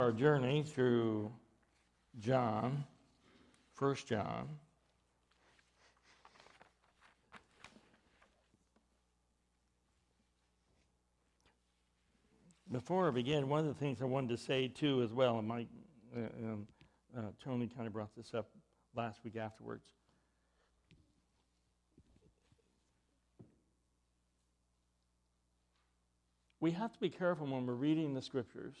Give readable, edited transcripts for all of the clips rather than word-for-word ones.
Our journey through John, 1 John. Before I begin, one of the things I wanted to say too as well, and Mike, Tony kind of brought this up last week afterwards. We have to be careful when we're reading the scriptures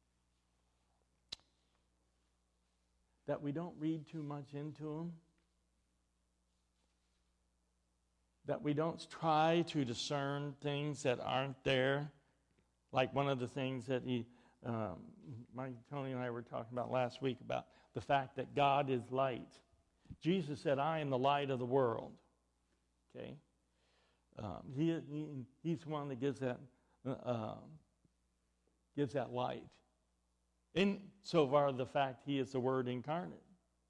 that we don't read too much into them, that we don't try to discern things that aren't there. Like one of the things that Tony and I were talking about last week about the fact that God is light. Jesus said, "I am the light of the world." Okay, he's the one that gives that light. In so far the fact he is the Word incarnate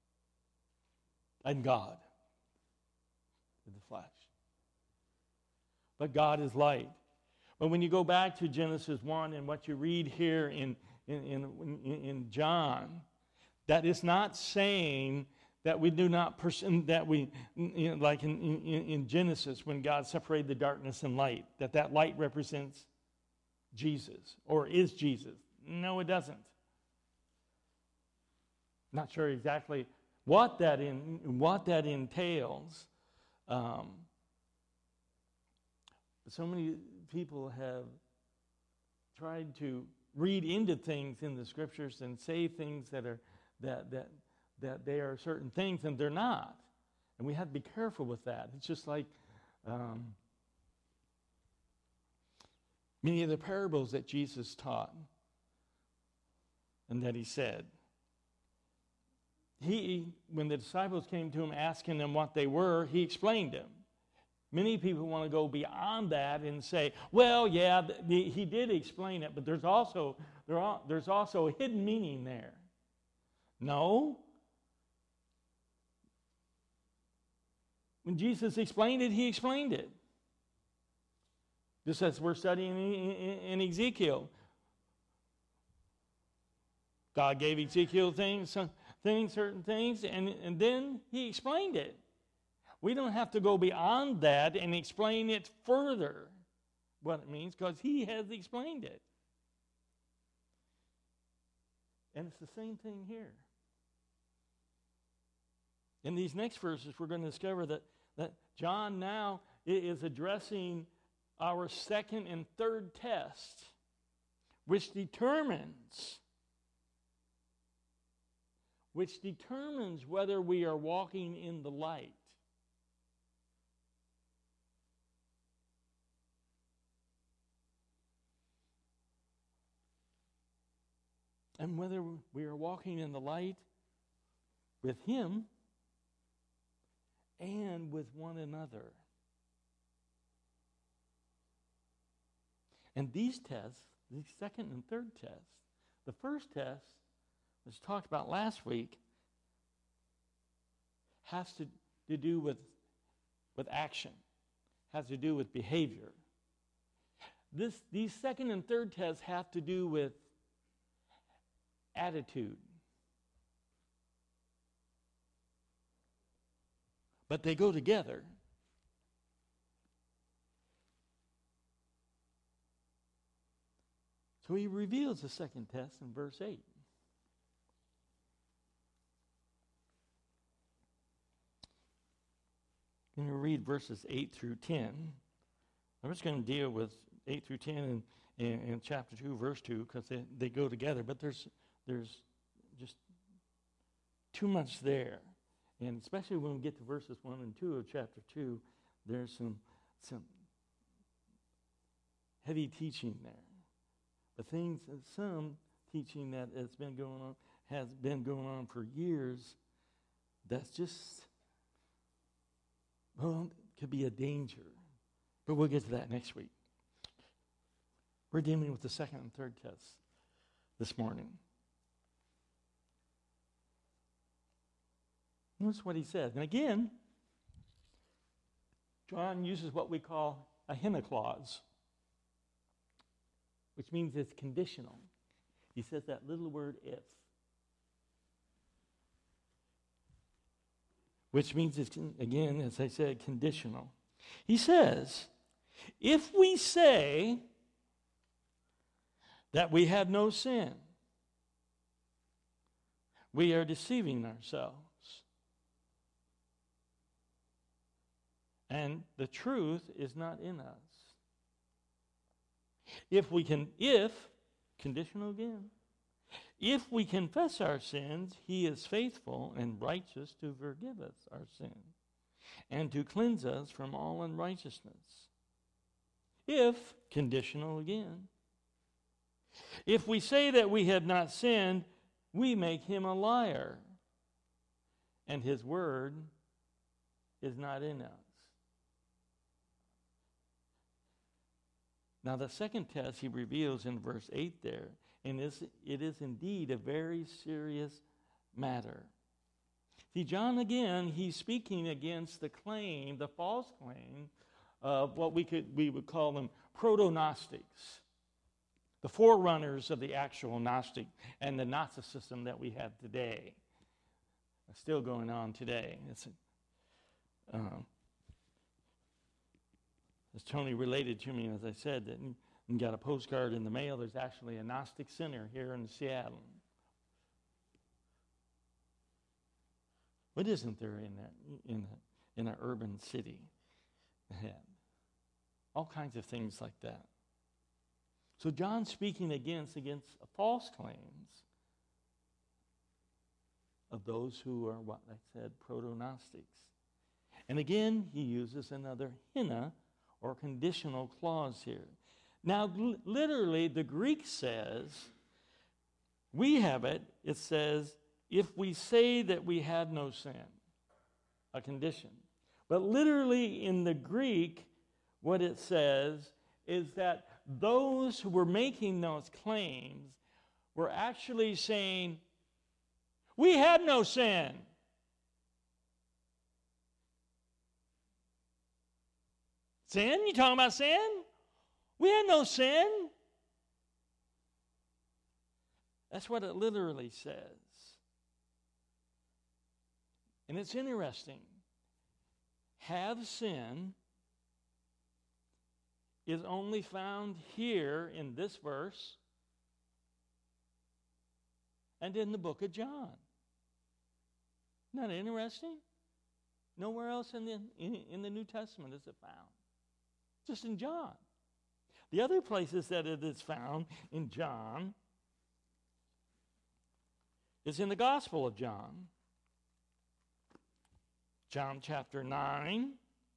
and God in the flesh. But God is light. But when you go back to Genesis 1 and what you read here in John, that is not saying that we do not like in Genesis when God separated the darkness and light, that light represents Jesus or is Jesus. No, it doesn't. Not sure exactly what that entails. But so many people have tried to read into things in the scriptures and say things that they are certain things and they're not. And we have to be careful with that. It's just like many of the parables that Jesus taught and that he said. When the disciples came to him asking them what they were, he explained them. Many people want to go beyond that and say, well, yeah, he did explain it, but there's also a hidden meaning there. No. When Jesus explained it, he explained it. Just as we're studying in Ezekiel. God gave Ezekiel certain things, and then he explained it. We don't have to go beyond that and explain it further, what it means, because he has explained it. And it's the same thing here. In these next verses, we're going to discover that John now is addressing our second and third test, which determines whether we are walking in the light. And whether we are walking in the light with him and with one another. And these tests, the second and third tests, the first test, was talked about last week, has to do with action, has to do with behavior. These second and third tests have to do with attitude. But they go together. So he reveals the second test in verse 8. I'm going to read verses 8 through 10. I'm just going to deal with 8 through 10 in chapter 2, verse 2, because they go together. But there's just too much there. And especially when we get to verses 1 and 2 of chapter 2, there's some heavy teaching there. But some teaching that has been going on for years, that's just, well, could be a danger. But we'll get to that next week. We're dealing with the second and third tests this morning. Notice what he says. And again, John uses what we call a hina clause, which means it's conditional. He says that little word if, which means it's, again, as I said, conditional. He says, if we say that we have no sin, we are deceiving ourselves. And the truth is not in us. If, conditional again, if we confess our sins, he is faithful and righteous to forgive us our sin and to cleanse us from all unrighteousness. If, conditional again, if we say that we have not sinned, we make him a liar, and his word is not in us. Now, the second test he reveals in verse 8 there, and it is indeed a very serious matter. See, John, again, he's speaking against the claim, the false claim, of what we would call them proto-Gnostics, the forerunners of the actual Gnostic and the Gnosticism that we have today. It's still going on today. As Tony related to me, as I said, that and got a postcard in the mail, there's actually a Gnostic center here in Seattle. What isn't there in an urban city? All kinds of things like that. So John's speaking against false claims of those who are, what I said, proto-Gnostics. And again, he uses another hina, or conditional clause here. Now, literally, the Greek says, we have it says, if we say that we have no sin, a condition. But literally in the Greek, what it says is that those who were making those claims were actually saying, we have no sin. Sin? You talking about sin? We had no sin. That's what it literally says. And it's interesting. Have sin is only found here in this verse and in the book of John. Isn't that interesting? Nowhere else in the New Testament is it found. Just in John. The other places that it is found in John is in the Gospel of John. John chapter 9.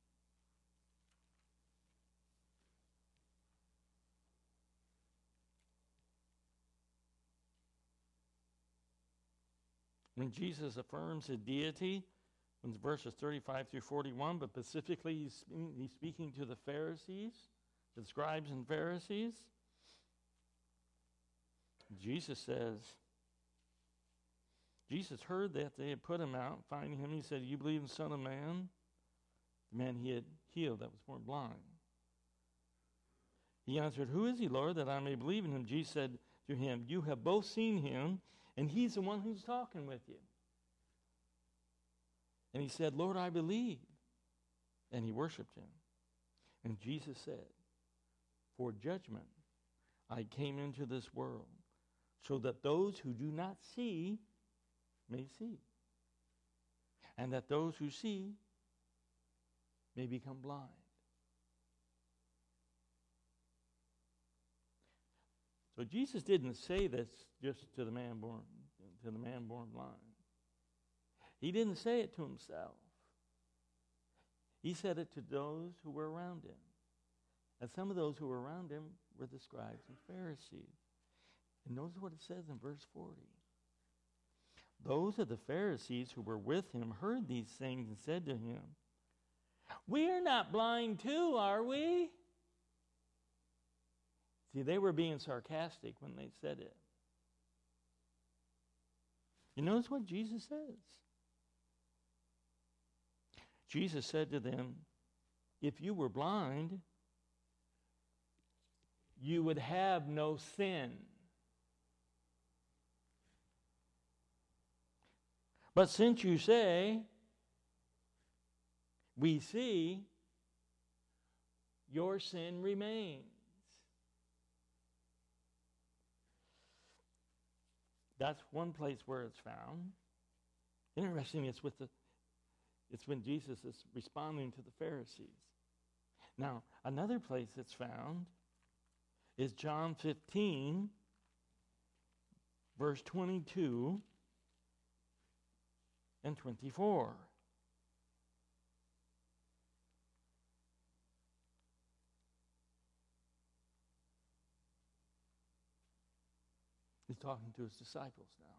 When Jesus affirms his deity, in verses 35 through 41, but specifically he's speaking to the Pharisees, the scribes and Pharisees. Jesus heard that they had put him out. Finding him, he said, you believe in the Son of Man? The man he had healed that was born blind. He answered, who is he, Lord, that I may believe in him? Jesus said to him, you have both seen him, and he's the one who's talking with you. And he said, Lord, I believe. And he worshiped him. And Jesus said, for judgment I came into this world, so that those who do not see may see, and that those who see may become blind. So Jesus didn't say this just to the man born blind. He didn't say it to himself. He said it to those who were around him. And some of those who were around him were the scribes and Pharisees. And notice what it says in verse 40. Those of the Pharisees who were with him heard these things and said to him, we are not blind too, are we? See, they were being sarcastic when they said it. You notice what Jesus says? Jesus said to them, if you were blind, you would have no sin. But since you say, we see, your sin remains. That's one place where it's found. Interesting, it's when Jesus is responding to the Pharisees. Now, another place it's found is John 15, verse 22 and 24. He's talking to his disciples now.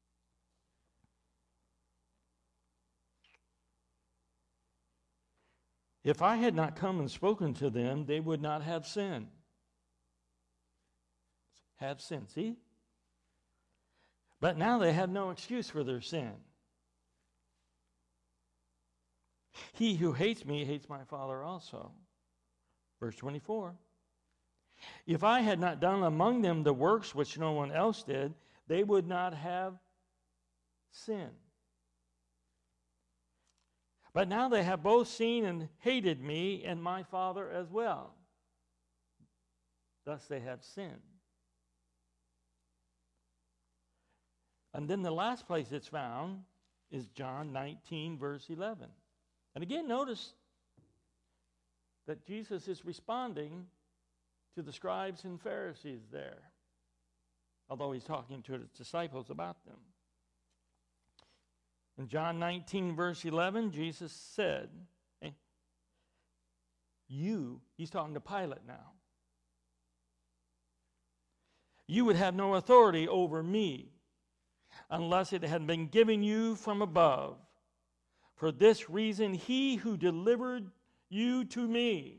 If I had not come and spoken to them, they would not have sin. Have sin, see? But now they have no excuse for their sin. He who hates me hates my Father also. Verse 24. If I had not done among them the works which no one else did, they would not have sin. But now they have both seen and hated me and my Father as well. Thus they have sinned. And then the last place it's found is John 19, verse 11. And again, notice that Jesus is responding to the scribes and Pharisees there, although he's talking to his disciples about them. In John 19, verse 11, Jesus said, he's talking to Pilate now, you would have no authority over me unless it had been given you from above. For this reason, he who delivered you to me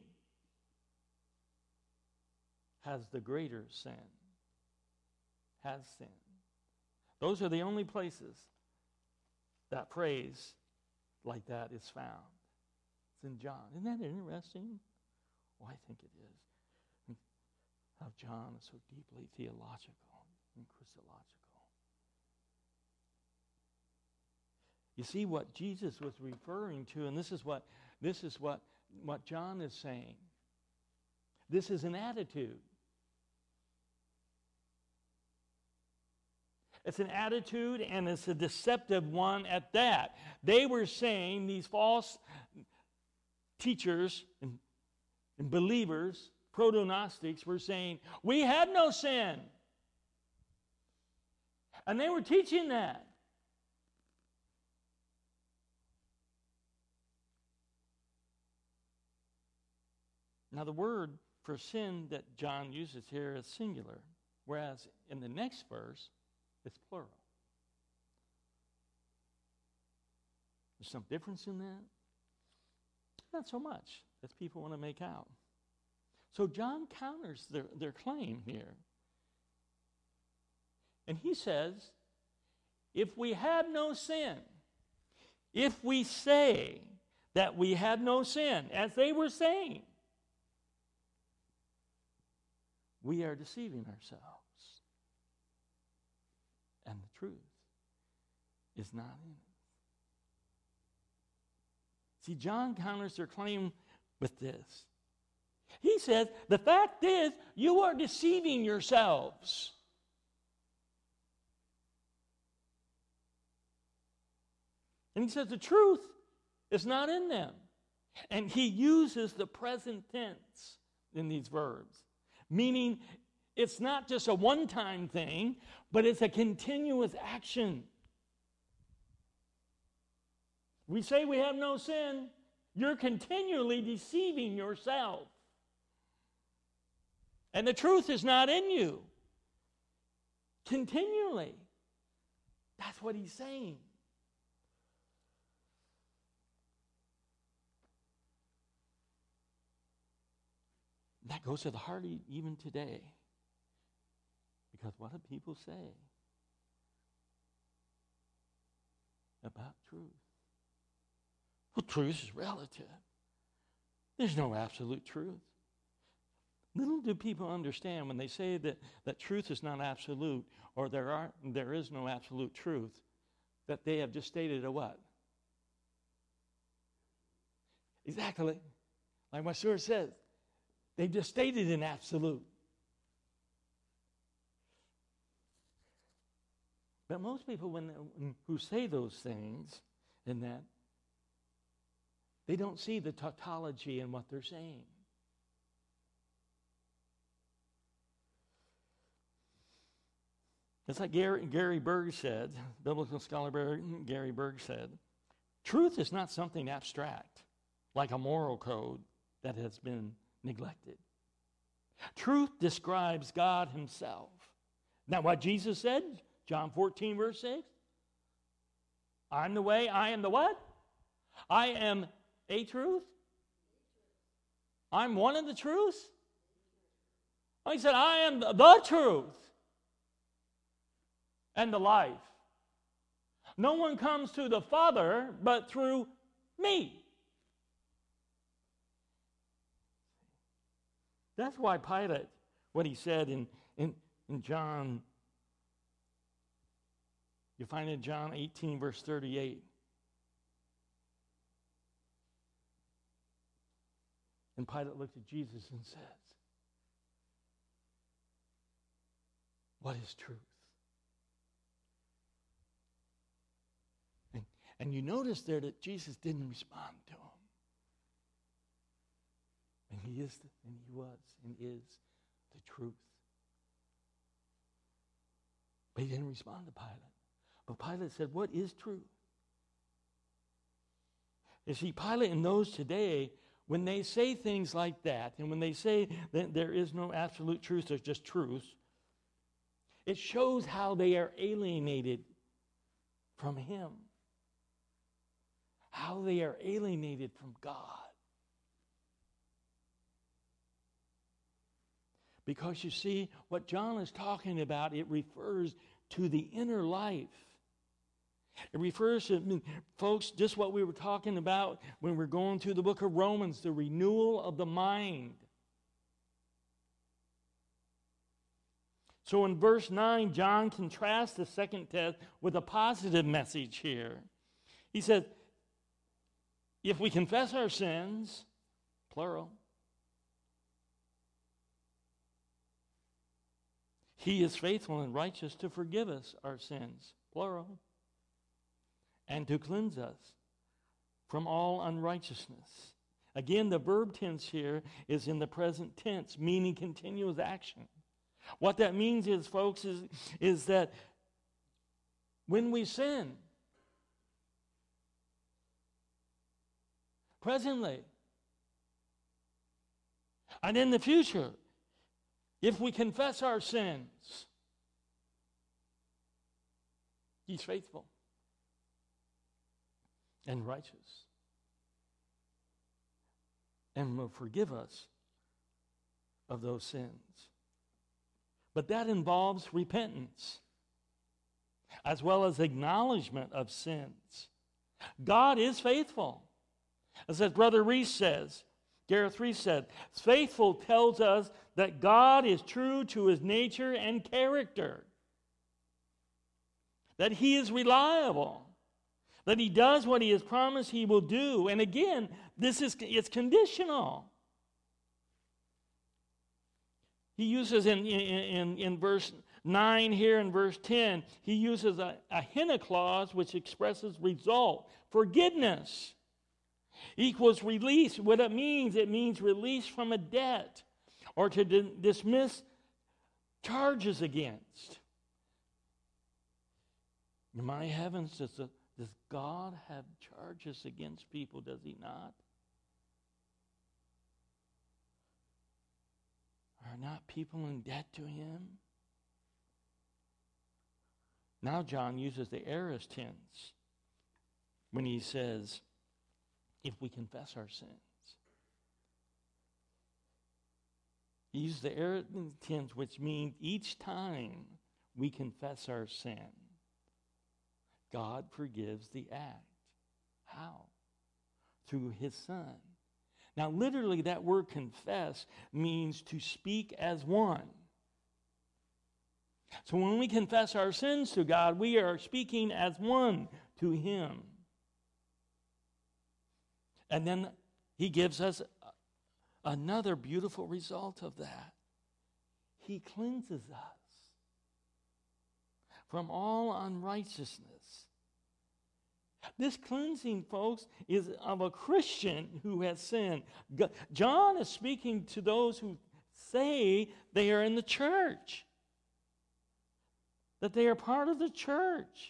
has the greater sin. Has sinned. Those are the only places that phrase like that is found. It's in John. Isn't that interesting? Oh, I think it is. How John is so deeply theological and Christological. You see what Jesus was referring to, and this is what John is saying. This is an attitude. It's an attitude, and it's a deceptive one at that. They were saying, these false teachers and believers, proto-Gnostics, were saying, we had no sin. And they were teaching that. Now, the word for sin that John uses here is singular, whereas in the next verse, it's plural. There's some difference in that? Not so much as people want to make out. So John counters their claim here. And he says, if we have no sin, if we say that we have no sin, as they were saying, we are deceiving ourselves. And the truth is not in it. See, John counters their claim with this. He says, the fact is, you are deceiving yourselves. And he says, the truth is not in them. And he uses the present tense in these verbs, meaning it's not just a one-time thing, but it's a continuous action. We say we have no sin, you're continually deceiving yourself. And the truth is not in you. Continually. That's what he's saying. That goes to the heart even today. Because what do people say about truth? Well, truth is relative. There's no absolute truth. Little do people understand when they say that truth is not absolute, or there is no absolute truth. that they have just stated a what? Exactly. Like what Stuart says. They've just stated an absolute. But most people who say those things in that, they don't see the tautology in what they're saying. It's like Gary Berg said, biblical scholar Gary Berg said, truth is not something abstract, like a moral code that has been neglected. Truth describes God himself. Now what Jesus said, John 14, verse 6, I'm the way, I am the what? I am a truth. I'm one of the truths. He said, I am the truth and the life. No one comes to the Father but through me. That's why Pilate, what he said in John, you find in John 18, verse 38. And Pilate looked at Jesus and says, what is truth? And you notice there that Jesus didn't respond to him. And he is, and he was, and is the truth. But he didn't respond to Pilate. But Pilate said, what is truth? You see, Pilate and those today, when they say things like that, and when they say that there is no absolute truth, there's just truth, it shows how they are alienated from him. How they are alienated from God. Because you see, what John is talking about, it refers to the inner life. It refers to, folks, just what we were talking about when we're going through the book of Romans, the renewal of the mind. So in verse 9, John contrasts the second test with a positive message here. He says, if we confess our sins, plural, he is faithful and righteous to forgive us our sins, plural, and to cleanse us from all unrighteousness. Again, the verb tense here is in the present tense, meaning continuous action. What that means is, folks, is that when we sin, presently, and in the future, if we confess our sins, he's faithful and righteous and will forgive us of those sins. But that involves repentance as well as acknowledgement of sins. God is faithful. As Brother Reese says, Gareth Reese said, faithful tells us that God is true to his nature and character. That he is reliable. That he does what he has promised he will do. And again, it's conditional. He uses in verse 9 here and verse 10, he uses a hina clause which expresses result. Forgiveness equals release. What it means release from a debt or to dismiss charges against. In my heavens, does God have charges against people, does he not? Are not people in debt to him? Now John uses the aorist tense when he says, if we confess our sins. He uses the aorist tense, which means each time we confess our sin, God forgives the act. How? Through his Son. Now, literally, that word confess means to speak as one. So when we confess our sins to God, we are speaking as one to Him. And then He gives us another beautiful result of that. He cleanses us from all unrighteousness. This cleansing, folks, is of a Christian who has sinned. John is speaking to those who say they are in the church, that they are part of the church.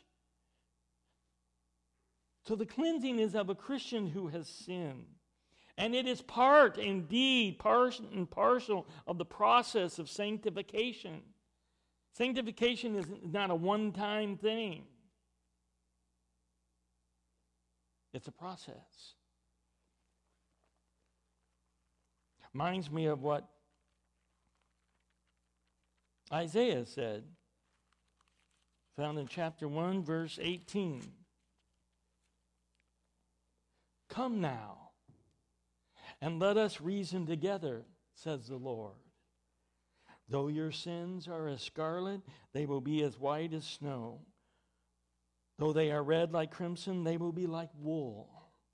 So the cleansing is of a Christian who has sinned. And it is part, indeed, part and parcel of the process of sanctification. Sanctification is not a one-time thing. It's a process. Reminds me of what Isaiah said, found in chapter 1, verse 18. Come now, and let us reason together, says the Lord. Though your sins are as scarlet, they will be as white as snow. Though they are red like crimson, they will be like wool.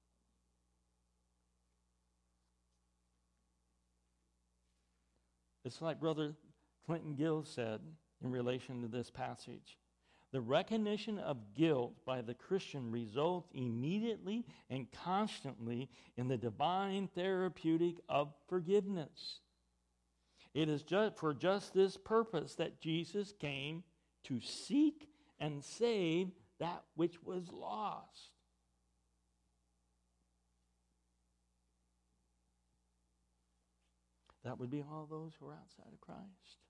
It's like Brother Clinton Gill said in relation to this passage. The recognition of guilt by the Christian results immediately and constantly in the divine therapeutic of forgiveness. It is for just this purpose that Jesus came, to seek and save that which was lost. That would be all those who are outside of Christ.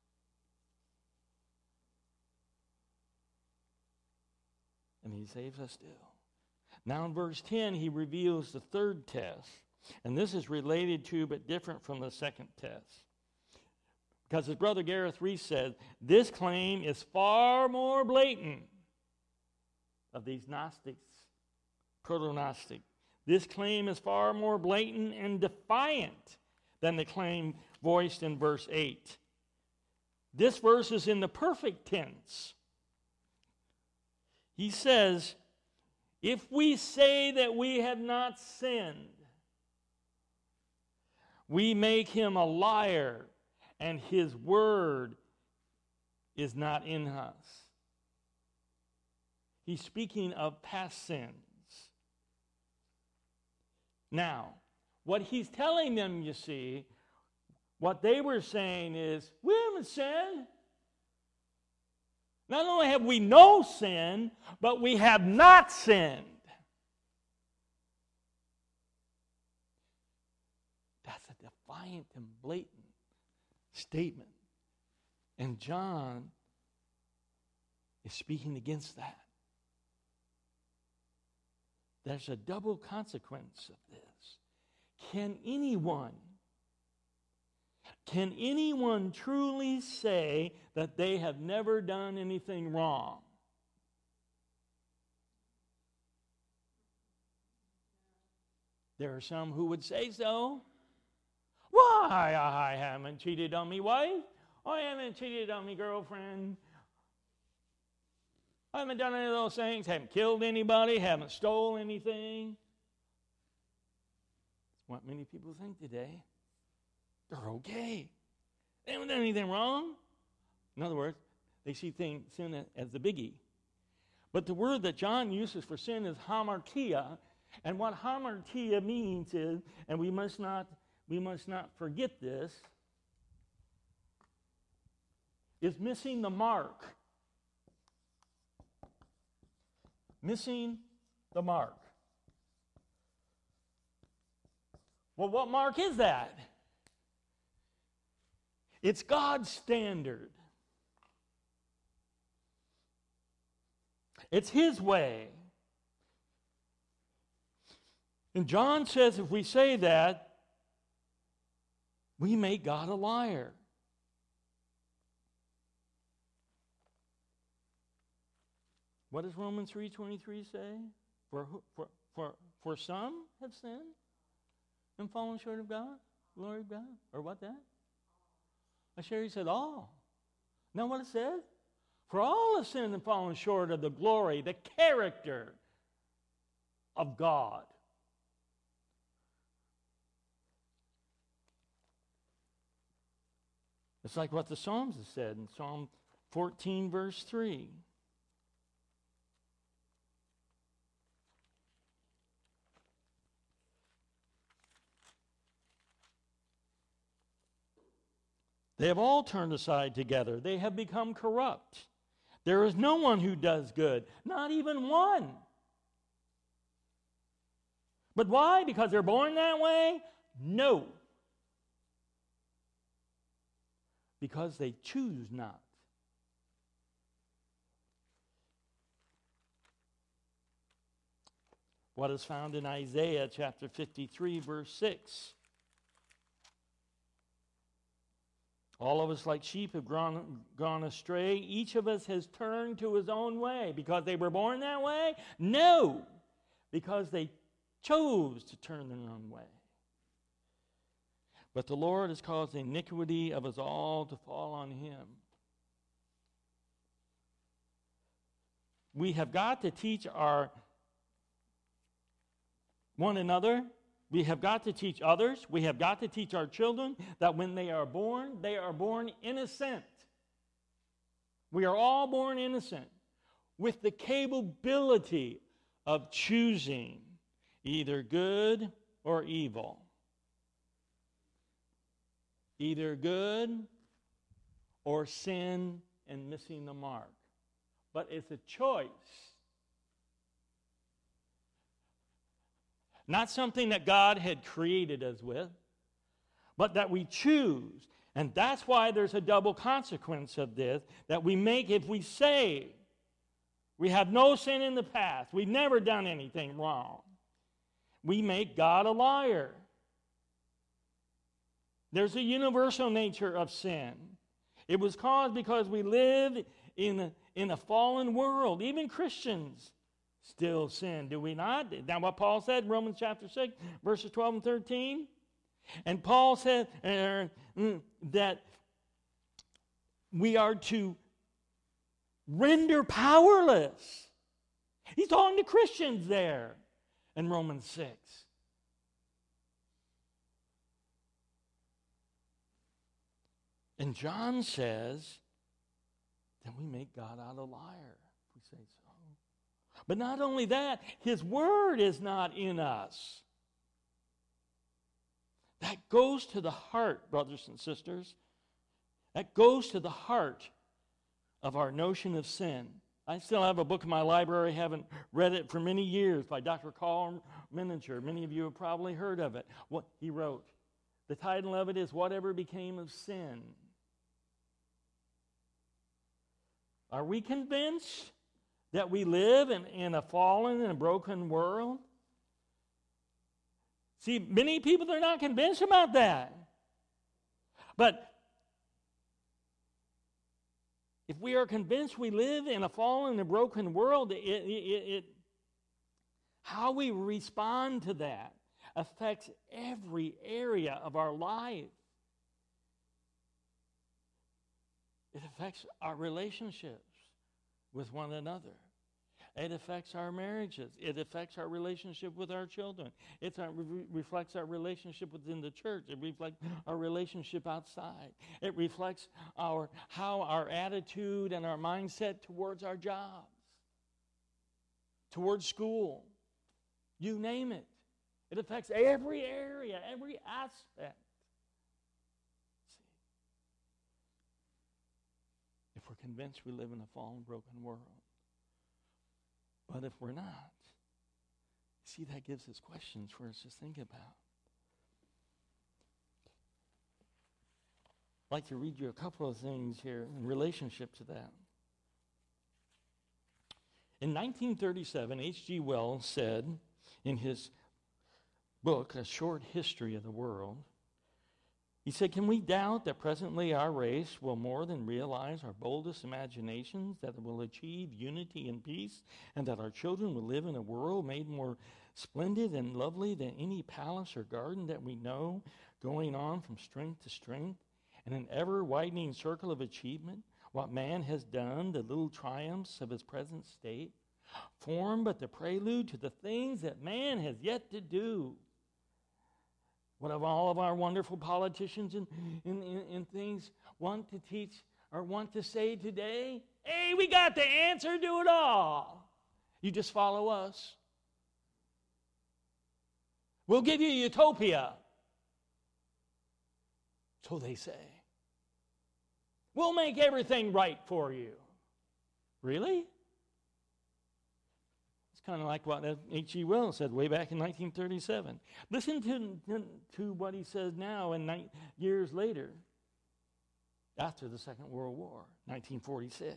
And He saves us still. Now in verse 10, He reveals the third test. And this is related to but different from the second test. Because as Brother Gareth Reese said, this claim is far more blatant of these Gnostics, proto-Gnostic. This claim is far more blatant and defiant than the claim voiced in verse 8. This verse is in the perfect tense. He says, if we say that we have not sinned, we make Him a liar, and His word is not in us. He's speaking of past sins. Now, what he's telling them, you see, what they were saying is, we haven't sinned. Not only have we no sin, but we have not sinned. That's a defiant and blatant statement. And John is speaking against that. There's a double consequence of this. Can anyone truly say that they have never done anything wrong? There are some who would say so. Why, I haven't cheated on my wife. I haven't cheated on my girlfriend. I haven't done any of those things. Haven't killed anybody. Haven't stole anything. That's what many people think today. They're okay. They haven't done anything wrong. In other words, they see sin as the biggie. But the word that John uses for sin is hamartia. And what hamartia means is, and we must not forget this, is missing the mark. Missing the mark. Well, what mark is that? It's God's standard. It's His way. And John says if we say that, we make God a liar. What does Romans 3:23 say? For some have sinned and fallen short of God, glory of God. Or what that? Sherry said all. Now what it says? For all have sinned and fallen short of the glory, the character of God. It's like what the Psalms have said in Psalm 14, verse 3. They have all turned aside together. They have become corrupt. There is no one who does good, not even one. But why? Because they're born that way? No. Because they choose not. What is found in Isaiah chapter 53, verse 6. All of us like sheep have gone astray. Each of us has turned to his own way. Because they were born that way? No. Because they chose to turn their own way. But the Lord has caused the iniquity of us all to fall on him. We have got to teach our one another. We have got to teach others. We have got to teach our children that when they are born innocent. We are all born innocent with the capability of choosing either good or evil. Either good or sin and missing the mark. But it's a choice. Not something that God had created us with, but that we choose. And that's why there's a double consequence of this, that we make if we say we have no sin in the past, we've never done anything wrong, we make God a liar. There's a universal nature of sin. It was caused because we live in a fallen world. Even Christians still sin, do we not? Is that what Paul said in Romans chapter 6, verses 12 and 13? And Paul said that we are to render powerless. He's talking to Christians there in Romans 6. And John says that we make God out a liar, if we say so. But not only that, his word is not in us. That goes to the heart, brothers and sisters. That goes to the heart of our notion of sin. I still have a book in my library, haven't read it for many years, by Dr. Carl Menninger. Many of you have probably heard of it. What he wrote. The title of it is Whatever Became of Sin. Are we convinced that we live in a fallen and a broken world? See, many people are not convinced about that. But if we are convinced we live in a fallen and broken world, how we respond to that affects every area of our life. It affects our relationships with one another. It affects our marriages. It affects our relationship with our children. It reflects our relationship within the church. It reflects our relationship outside. It reflects how our attitude and our mindset towards our jobs, towards school. You name it. It affects every area, every aspect. If we're convinced we live in a fallen, broken world. But if we're not, see, that gives us questions for us to think about. I'd like to read you a couple of things here in relationship to that. In 1937, H.G. Wells said in his book, A Short History of the World, he said, "Can we doubt that presently our race will more than realize our boldest imaginations, that it will achieve unity and peace, and that our children will live in a world made more splendid and lovely than any palace or garden that we know, going on from strength to strength, in an ever-widening circle of achievement? What man has done, the little triumphs of his present state, form but the prelude to the things that man has yet to do. What of all of our wonderful politicians and things want to teach or want to say today? Hey, we got the answer to it all. You just follow us. We'll give you utopia. So they say. We'll make everything right for you. Really? It's kind of like what H.G. Wells said way back in 1937. Listen to what he says now and years later, after the Second World War, 1946.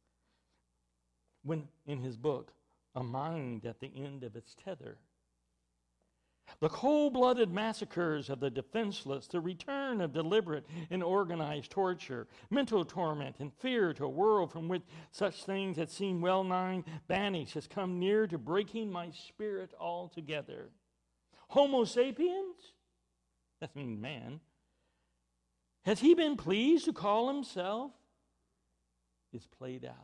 When in his book, A Mind at the End of Its Tether, the cold-blooded massacres of the defenseless, the return of deliberate and organized torture, mental torment, and fear to a world from which such things that seem well-nigh banished has come near to breaking my spirit altogether. Homo sapiens, that means man, has he been pleased to call himself, is played out.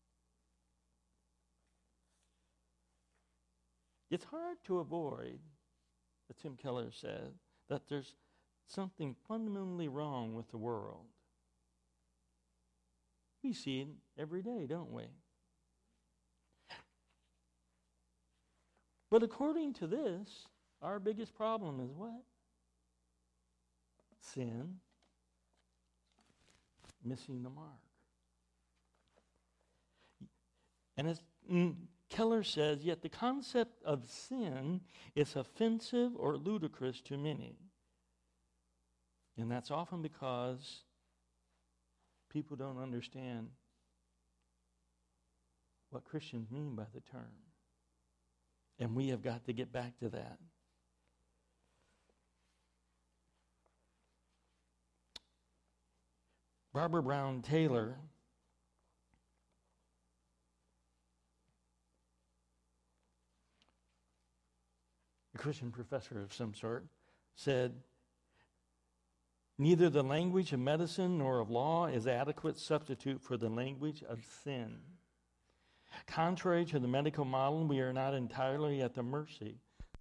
It's hard to avoid, as Tim Keller said, that there's something fundamentally wrong with the world. We see it every day, don't we? But according to this, our biggest problem is what? Sin. Missing the mark. And as Keller says, yet the concept of sin is offensive or ludicrous to many. And that's often because people don't understand what Christians mean by the term. And we have got to get back to that. Barbara Brown Taylor a Christian professor of some sort, said, neither the language of medicine nor of law is adequate substitute for the language of sin. Contrary to the medical model, we are not entirely at the mercy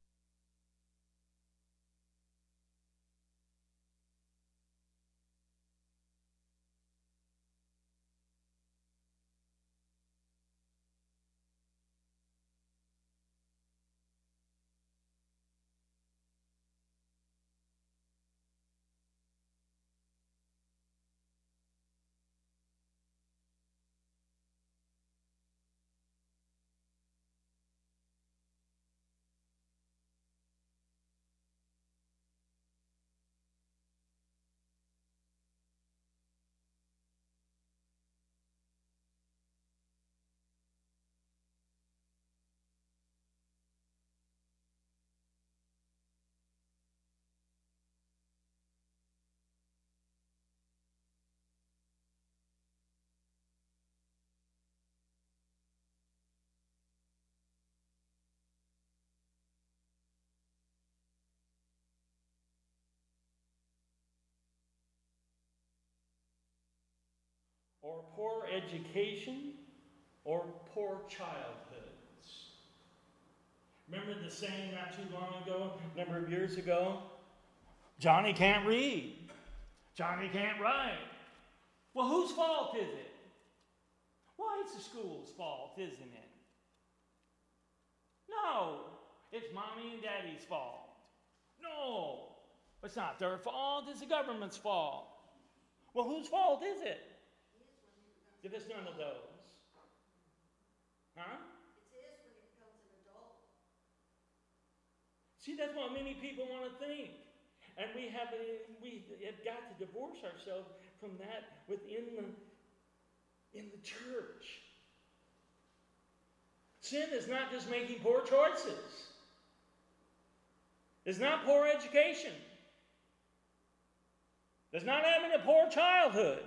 or poor education or poor childhoods. Remember the saying not too long ago, a number of years ago? Johnny can't read. Johnny can't write. Well, whose fault is it? Well, it's the school's fault, isn't it? No, it's mommy and daddy's fault. No, it's not their fault, it's the government's fault. Well, whose fault is it? If it's none of those. Huh? It's his when he becomes an adult. See, that's what many people want to think. And we have got to divorce ourselves from that within the church. Sin is not just making poor choices. It's not poor education. It's not having a poor childhood.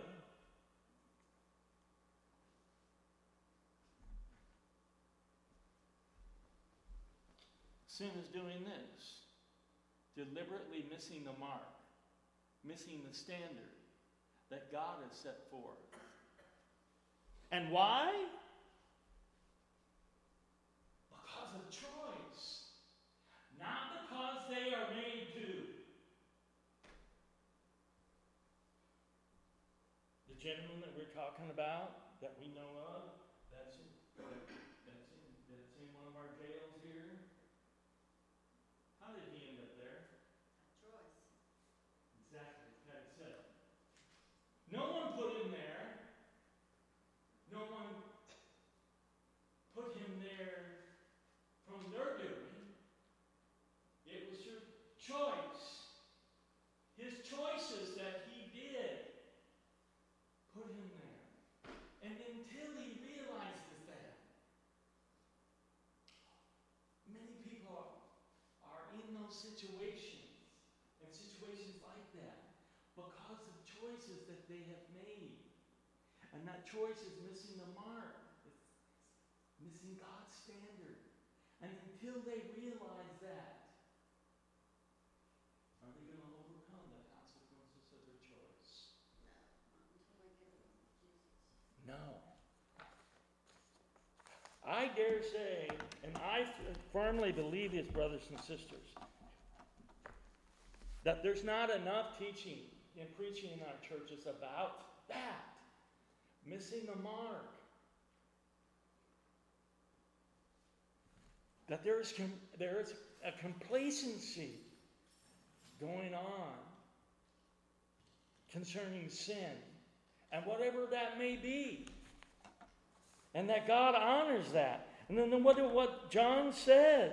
Sin is doing this, deliberately missing the mark, missing the standard that God has set forth. And why? Because of choice. Not because they are made to. The gentleman that we're talking about, that we know of, that's in one of our jails here. How did he end up there? Choice. Exactly, that's it. No one put him there. No one put him there from their doing. It was your choice. His choices that he did put him there. And until he realizes that, many people are in those situations and situations like that because of choices that they have made. And that choice is missing the mark. It's missing God's standard. And until they realize that, are they going to overcome the consequences of their choice? No, not until they give it to Jesus. No. I dare say, and I firmly believe this, brothers and sisters, that there's not enough teaching and preaching in our churches about that. Missing the mark. That there is a complacency going on concerning sin and whatever that may be. And that God honors that. And then what John says.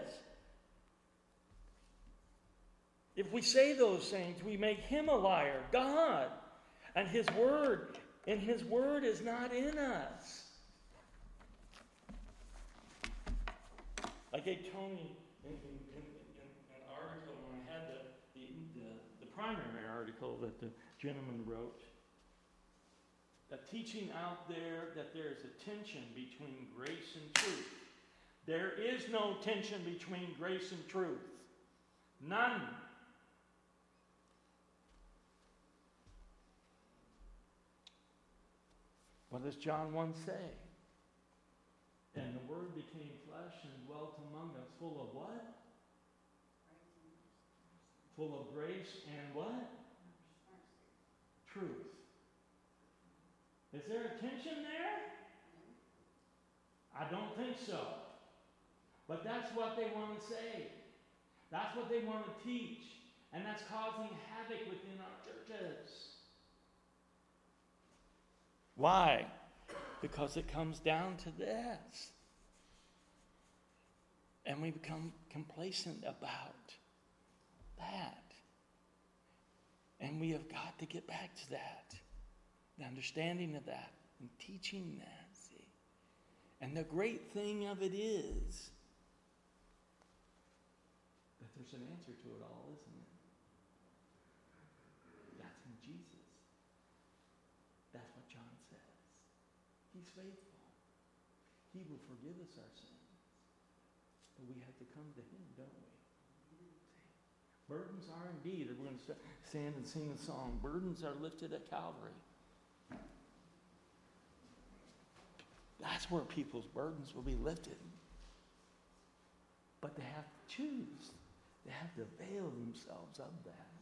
If we say those things, we make him a liar, God. And his word is not in us. I gave Tony an article when I had the primary article that the gentleman wrote. That teaching out there that there is a tension between grace and truth. There is no tension between grace and truth. None. What does John 1 say? And the Word became flesh and dwelt among us, full of what? Full of grace and what? Truth. Is there a tension there? I don't think so. But that's what they want to say. That's what they want to teach. And that's causing havoc within our churches. Why? Because it comes down to this. And we become complacent about that. And we have got to get back to that. The understanding of that. And teaching that. See? And the great thing of it is that there's an answer to it all, isn't it? That's in Jesus. That's what John says. He's faithful. He will forgive us our sins. But we have to come to him, don't we? Burdens are indeed, we're going to stand and sing a song, burdens are lifted at Calvary. That's where people's burdens will be lifted. But they have to choose. They have to avail themselves of that.